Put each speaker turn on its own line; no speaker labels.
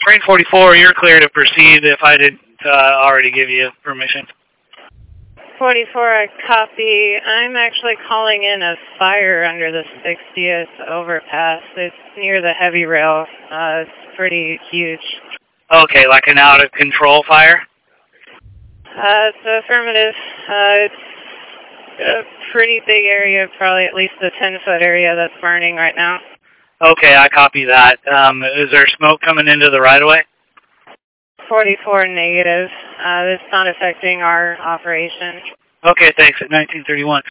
Train 44, you're clear to proceed if I didn't already give you permission.
44, I copy. I'm actually calling in a fire under the 60th overpass. It's near the heavy rail. It's pretty huge.
Okay, like an out-of-control fire?
It's affirmative. It's a pretty big area, probably at least a 10-foot area that's burning right now.
Okay, I copy that. Is there smoke coming into the right-of-way?
44 negative. It's not affecting our operation.
Okay, thanks. At 1931.